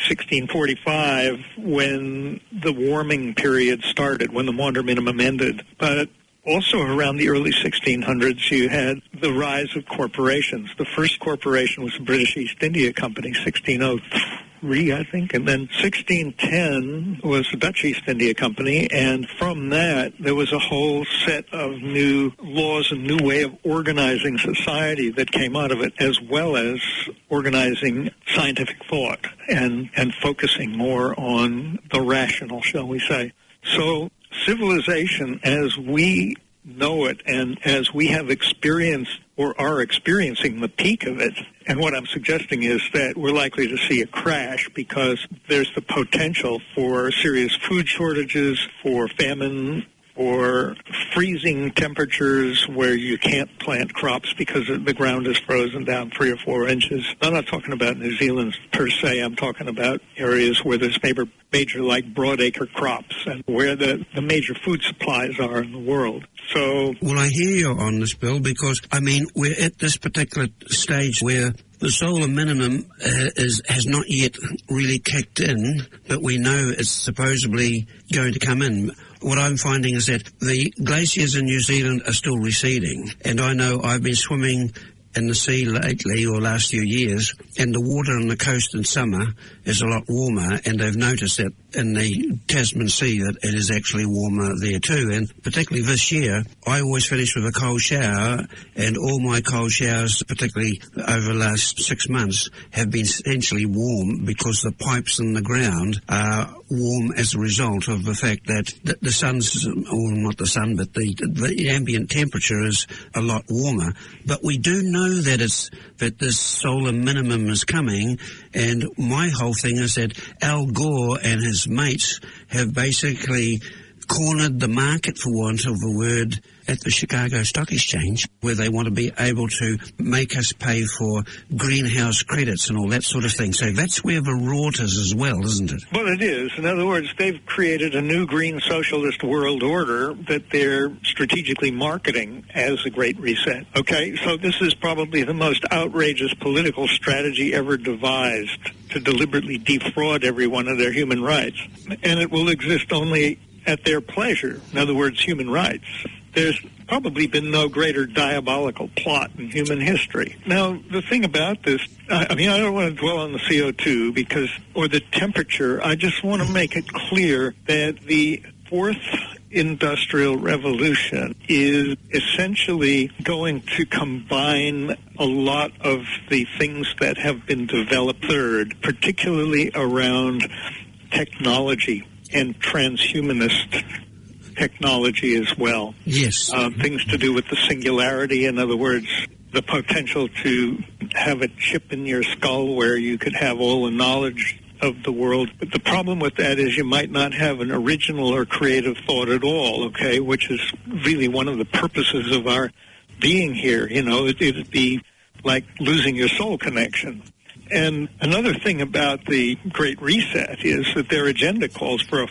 1645, when the warming period started, when the water minimum ended. But also around the early 1600s, you had the rise of corporations. The first corporation was the British East India Company, 1603, I think. And then 1610 was the Dutch East India Company. And from that, there was a whole set of new laws and new way of organizing society that came out of it, as well as organizing scientific thought and focusing more on the rational, shall we say. So civilization, as we know it and as we have experienced or are experiencing the peak of it, and what I'm suggesting is that we're likely to see a crash because there's the potential for serious food shortages, for famine, or freezing temperatures where you can't plant crops because the ground is frozen down 3 or 4 inches. I'm not talking about New Zealand per se. I'm talking about areas where there's major like broadacre crops and where the major food supplies are in the world. So, well, I hear you on this, Bill, because, I mean, we're at this particular stage where the solar minimum has not yet really kicked in, but we know it's supposedly going to come in. What I'm finding is that the glaciers in New Zealand are still receding, and I know I've been swimming in the sea lately, or last few years, and the water on the coast in summer is a lot warmer, and they've noticed that in the Tasman Sea that it is actually warmer there too. And particularly this year, I always finish with a cold shower, and all my cold showers, particularly over the last 6 months, have been essentially warm because the pipes in the ground are warm as a result of the fact that the sun's, or not the sun, but the ambient temperature is a lot warmer. But we do know that this solar minimum is coming, and my whole thing is that Al Gore and his mates have basically cornered the market, for want of a word, at the Chicago Stock Exchange, where they want to be able to make us pay for greenhouse credits and all that sort of thing. So that's where the rort is as well, isn't it? Well, it is. In other words, they've created a new green socialist world order that they're strategically marketing as a Great Reset. Okay, so this is probably the most outrageous political strategy ever devised to deliberately defraud everyone of their human rights. And it will exist only at their pleasure. In other words, human rights. There's probably been no greater diabolical plot in human history. Now, the thing about this, I don't want to dwell on the CO2 or the temperature. I just want to make it clear that the fourth industrial revolution is essentially going to combine a lot of the things that have been developed third, particularly around technology and transhumanist technology as well. Yes. Things to do with the singularity. In other words, the potential to have a chip in your skull where you could have all the knowledge of the world. But the problem with that is you might not have an original or creative thought at all, okay, which is really one of the purposes of our being here. You know, it'd be like losing your soul connection. And another thing about the Great Reset is that their agenda calls for a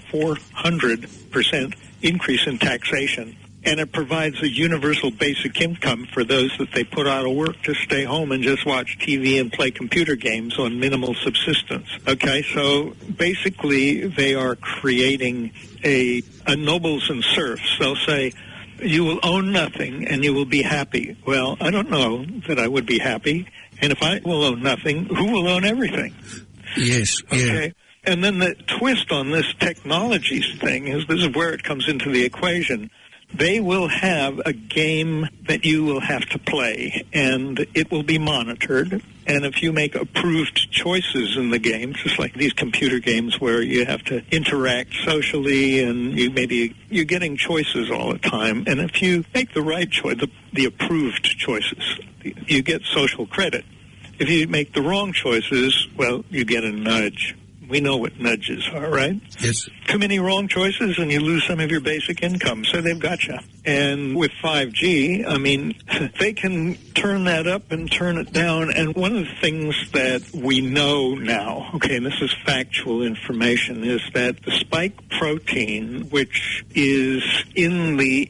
400% increase in taxation. And it provides a universal basic income for those that they put out of work to stay home and just watch TV and play computer games on minimal subsistence. Okay, so basically they are creating a nobles and serfs. They'll say, you will own nothing and you will be happy. Well, I don't know that I would be happy. And if I will own nothing, who will own everything? Yes. Okay. Yeah. And then the twist on this technologies thing is this is where it comes into the equation. They will have a game that you will have to play, and it will be monitored. And if you make approved choices in the game, just like these computer games where you have to interact socially and you're getting choices all the time. And if you make the right choice, the approved choices, you get social credit. If you make the wrong choices, well, you get a nudge. We know what nudges are, right? Yes. Too many wrong choices and you lose some of your basic income, so they've got you. And with 5G, I mean, they can turn that up and turn it down. And one of the things that we know now, okay, and this is factual information, is that the spike protein, which is in the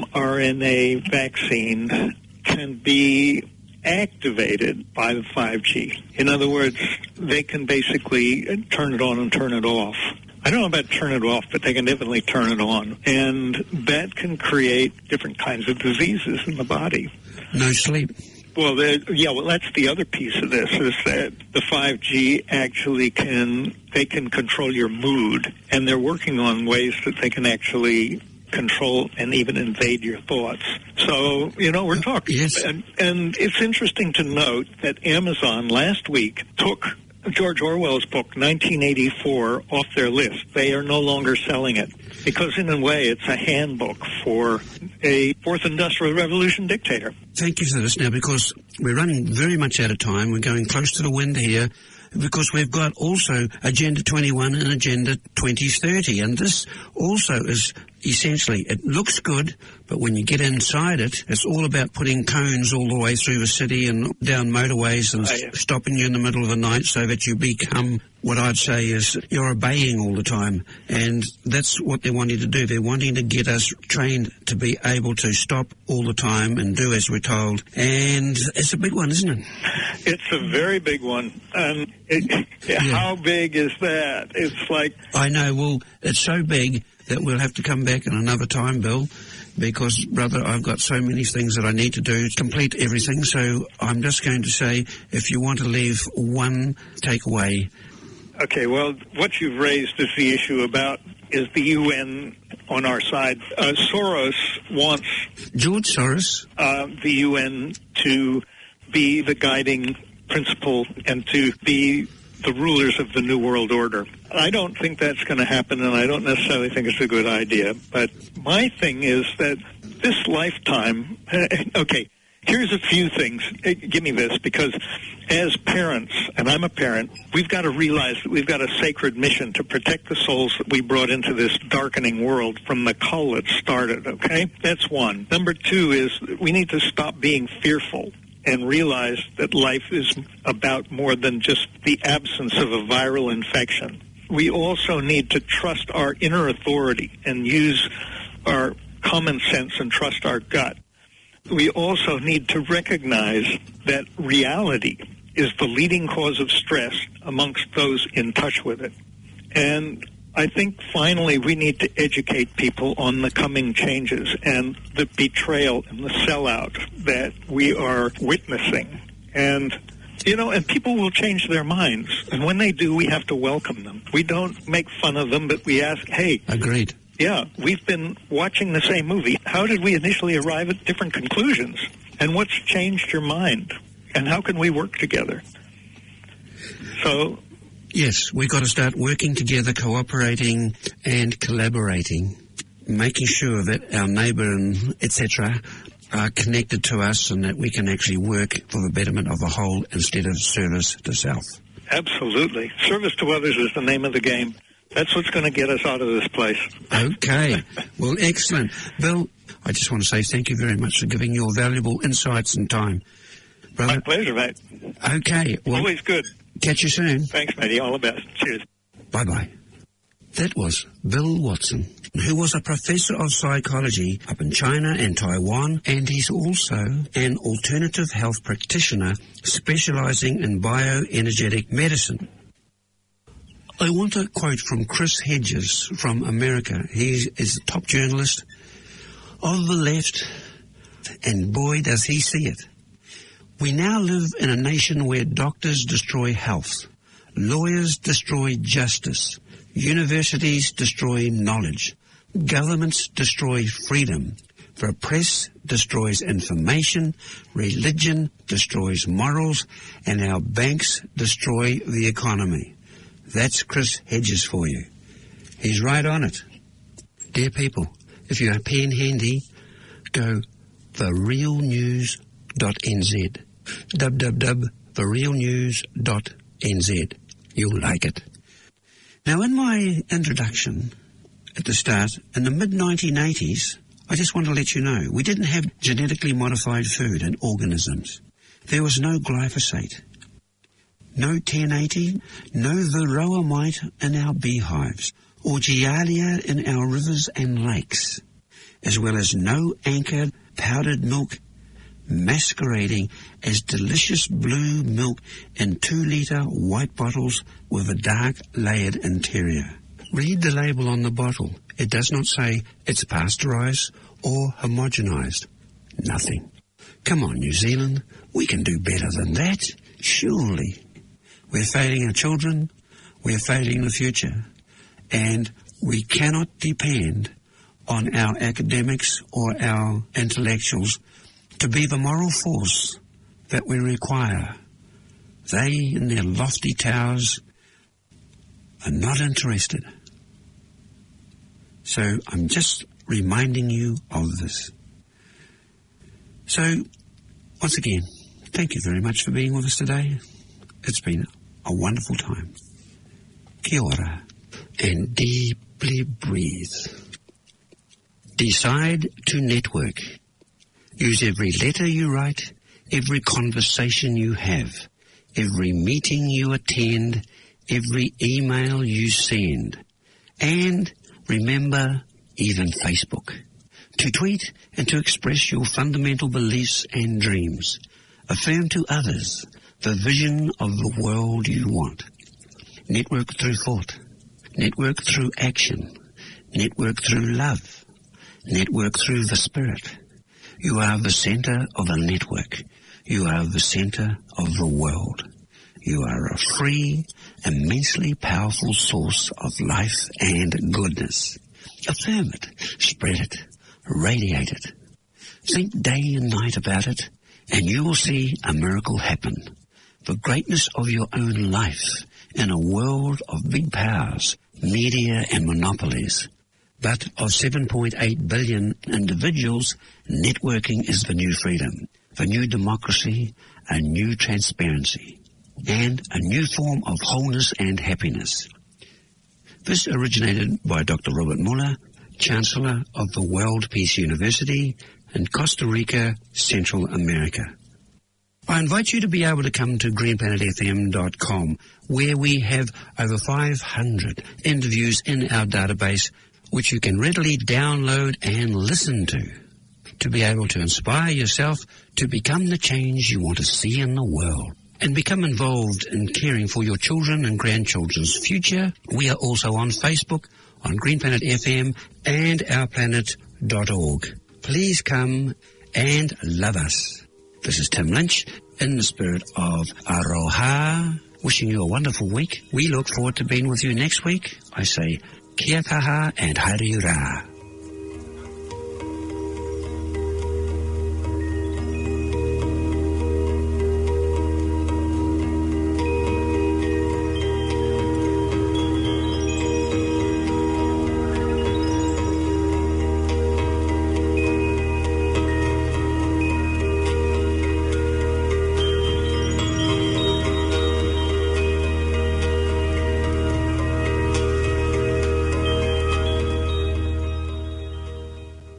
mRNA vaccine, can be activated by the 5G. In other words, they can basically turn it on and turn it off. I don't know about turn it off, but they can definitely turn it on. And that can create different kinds of diseases in the body. No sleep. Well, that's the other piece of this, is that the 5G actually can control your mood, and they're working on ways that they can actually control and even invade your thoughts. So, we're talking. Yes. And it's interesting to note that Amazon last week took George Orwell's book, 1984, off their list. They are no longer selling it because, in a way, it's a handbook for a fourth industrial revolution dictator. Thank you for this now, because we're running very much out of time. We're going close to the wind here, because we've got also Agenda 21 and Agenda 2030. And this also is essentially, it looks good, but when you get inside it, it's all about putting cones all the way through the city and down motorways and stopping you in the middle of the night so that you become, what I'd say is, you're obeying all the time. And that's what they're wanting to do. They're wanting to get us trained to be able to stop all the time and do as we're told. And it's a big one, isn't it? It's a very big one. How big is that? It's like... I know. Well, it's so big that we'll have to come back in another time, Bill, because, brother, I've got so many things that I need to do to complete everything. So I'm just going to say, if you want to leave one takeaway. Okay, well, what you've raised is the issue about, is the UN on our side? Soros wants... George Soros? The UN to be the guiding principle and to be the rulers of the New World Order. I don't think that's going to happen, and I don't necessarily think it's a good idea. But my thing is that this lifetime... okay, here's a few things. Give me this, because as parents, and I'm a parent, we've got to realize that we've got a sacred mission to protect the souls that we brought into this darkening world from the cull that started, okay? That's one. Number two is we need to stop being fearful and realize that life is about more than just the absence of a viral infection. We also need to trust our inner authority and use our common sense and trust our gut. We also need to recognize that reality is the leading cause of stress amongst those in touch with it. And I think finally we need to educate people on the coming changes and the betrayal and the sellout that we are witnessing. And, and people will change their minds. And when they do, we have to welcome them. We don't make fun of them, but we ask, hey. Agreed. Yeah, we've been watching the same movie. How did we initially arrive at different conclusions? And what's changed your mind? And how can we work together? So, Yes, we've got to start working together, cooperating and collaborating, making sure that our neighbour and etc. are connected to us and that we can actually work for the betterment of the whole instead of service to self. Absolutely. Service to others is the name of the game. That's what's going to get us out of this place. Okay. Well, excellent. Bill, I just want to say thank you very much for giving your valuable insights and time. Brother. My pleasure, mate. Okay. Well, always good. Catch you soon. Thanks, matey. All the best. Cheers. Bye-bye. That was Bill Watson, who was a professor of psychology up in China and Taiwan, and he's also an alternative health practitioner specializing in bioenergetic medicine. I want a quote from Chris Hedges from America. He is a top journalist of the left, and boy, does he see it. We now live in a nation where doctors destroy health, lawyers destroy justice, universities destroy knowledge, governments destroy freedom, the press destroys information, religion destroys morals, and our banks destroy the economy. That's Chris Hedges for you. He's right on it. Dear people, if you have a pen handy, go therealnews.nz. www.therealnews.nz. You'll like it. Now, in my introduction at the start, in the mid-1980s, I just want to let you know, we didn't have genetically modified food and organisms. There was no glyphosate, no 1080, no varroa mite in our beehives, or Giardia in our rivers and lakes, as well as no anchored powdered milk masquerading as delicious blue milk in 2-litre white bottles with a dark layered interior. Read the label on the bottle. It does not say it's pasteurised or homogenised. Nothing. Come on, New Zealand. We can do better than that. Surely. We're failing our children. We're failing the future. And we cannot depend on our academics or our intellectuals to be the moral force that we require. They, in their lofty towers, are not interested. So I'm just reminding you of this. So, once again, thank you very much for being with us today. It's been a wonderful time. Kia ora, and deeply breathe. Decide to network. Use every letter you write, every conversation you have, every meeting you attend, every email you send. And remember, even Facebook. To tweet and to express your fundamental beliefs and dreams. Affirm to others the vision of the world you want. Network through thought. Network through action. Network through love. Network through the spirit. You are the center of a network. You are the center of the world. You are a free, immensely powerful source of life and goodness. Affirm it, spread it, radiate it. Think day and night about it, and you will see a miracle happen. The greatness of your own life in a world of big powers, media and monopolies. But of 7.8 billion individuals, networking is the new freedom, the new democracy, a new transparency, and a new form of wholeness and happiness. This originated by Dr. Robert Muller, Chancellor of the World Peace University in Costa Rica, Central America. I invite you to be able to come to greenplanetfm.com, where we have over 500 interviews in our database, which you can readily download and listen to be able to inspire yourself to become the change you want to see in the world and become involved in caring for your children and grandchildren's future. We are also on Facebook, on Green Planet FM and ourplanet.org. Please come and love us. This is Tim Lynch in the spirit of Aroha, wishing you a wonderful week. We look forward to being with you next week. I say, kia kaha and haere ura.